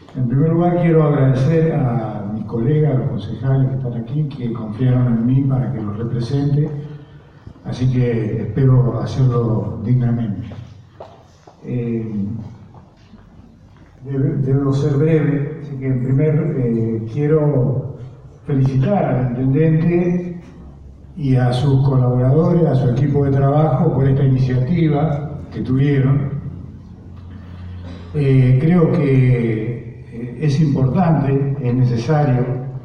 En primer lugar, quiero agradecer a mis colegas, a los concejales que están aquí, que confiaron en mí para que los represente, así que espero hacerlo dignamente. Debo ser breve, así que en primer quiero felicitar al intendente y a sus colaboradores, a su equipo de trabajo por esta iniciativa que tuvieron. Creo que es importante, es necesario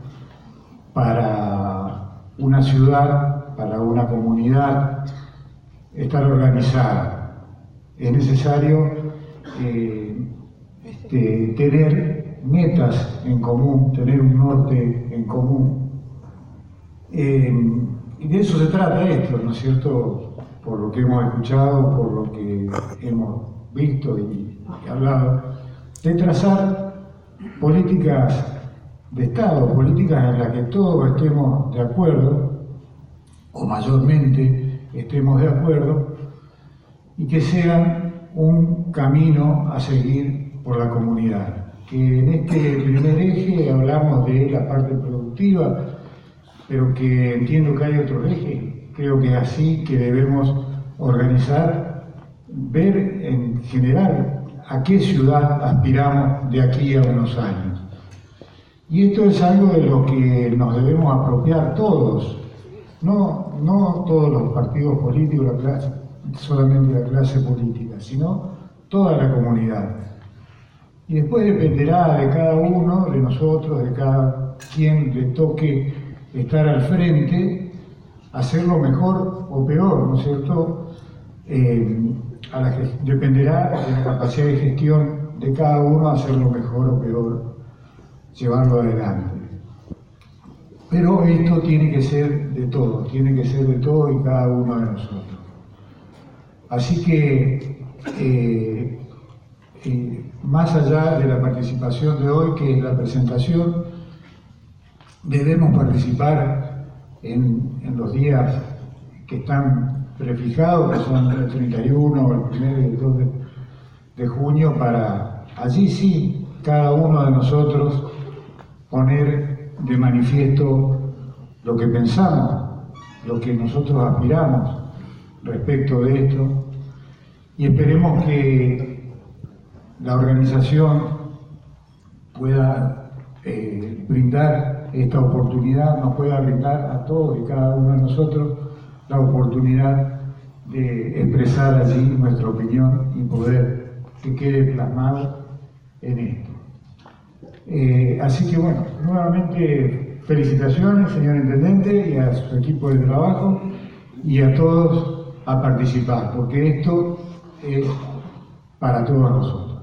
para una ciudad, para una comunidad, estar organizada. Es necesario tener metas en común, tener un norte en común. Y de eso se trata esto, ¿no es cierto? Por lo que hemos escuchado, por lo que hemos visto y hablado, de trazar políticas de Estado, políticas en las que todos estemos de acuerdo, o mayormente estemos de acuerdo, y que sean un camino a seguir por la comunidad. Que en este primer eje hablamos de la parte productiva, pero que entiendo que hay otro eje, creo que es así que debemos organizar, ver en general a qué ciudad aspiramos de aquí a unos años. Y esto es algo de lo que nos debemos apropiar todos, no todos los partidos políticos, solamente la clase política, sino toda la comunidad. Y después dependerá de cada uno, de nosotros, de cada quien le toque estar al frente, hacerlo mejor o peor, ¿no es cierto? Dependerá de la capacidad de gestión de cada uno hacerlo mejor o peor, llevarlo adelante. Pero esto tiene que ser de todos, tiene que ser de todos y cada uno de nosotros. Así que, más allá de la participación de hoy, que es la presentación, debemos participar en los días que están prefijados, que son el 31, el 1 y el 2 de junio, para allí sí, cada uno de nosotros poner de manifiesto lo que pensamos, lo que nosotros aspiramos respecto de esto, y esperemos que la organización pueda brindar esta oportunidad, nos pueda brindar a todos y cada uno de nosotros la oportunidad de expresar allí nuestra opinión y poder que quede plasmado en esto. Así que bueno, nuevamente felicitaciones, señor Intendente, y a su equipo de trabajo, y a todos a participar, porque esto es para todos nosotros.